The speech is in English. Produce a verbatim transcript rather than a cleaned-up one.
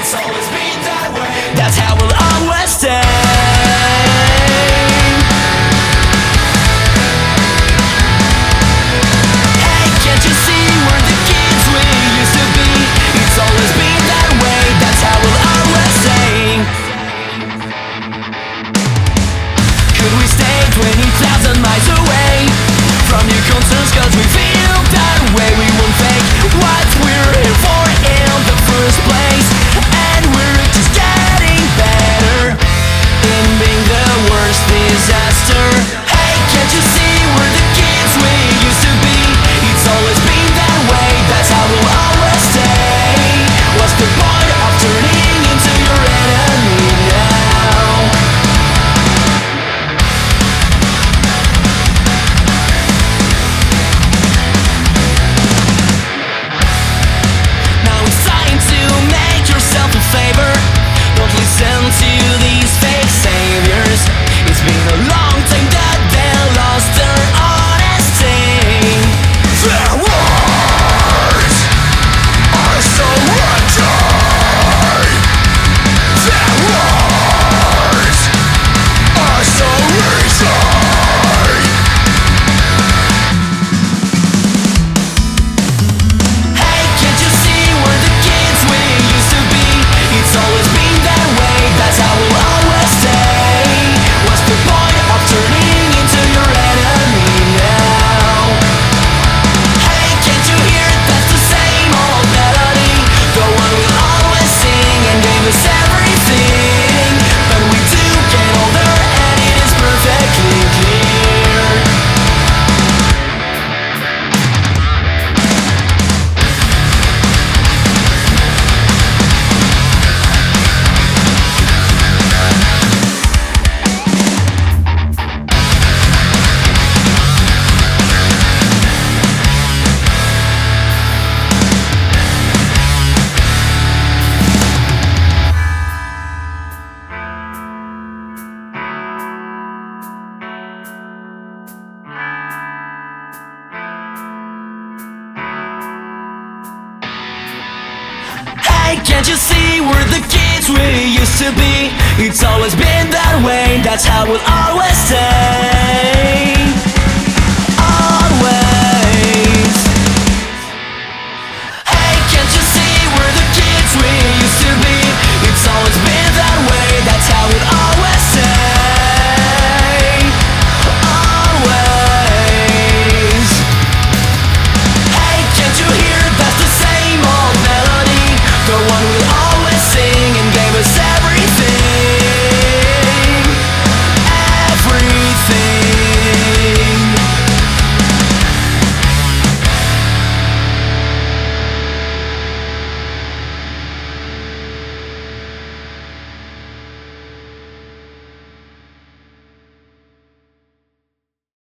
It's always been that way. That's how we'll always stay. Hey, can't you see we're the kids we used to be? It's always been that way. That's how we'll always stay. Could we stay twenty thousand miles away from your concerns? Cause we feel that way. We won't fake what we're here for in the first place. And we're just getting better in being the worst disaster. Hey, can't you see we're the kids we used to be? It's always been that way. That's how we'll always stay. What's the point of turning into your enemy now? Now it's time to make yourself a favor. Don't listen to these fake saviors. It's been a long time that they lost their honesty. Their words are so empty. Their words are so easy. Hey, can't you see we're the kids we used to be? It's always been that way. That's how we'll always stay. What's the point of turning into your enemy now? Hey, can't you hear that's the same old melody? The one we'll always sing and gave us everything. But we do get older and it is perfectly clear. Hey, can't you see we're the kids we used to be? It's always been that way. That's how we'll always stay.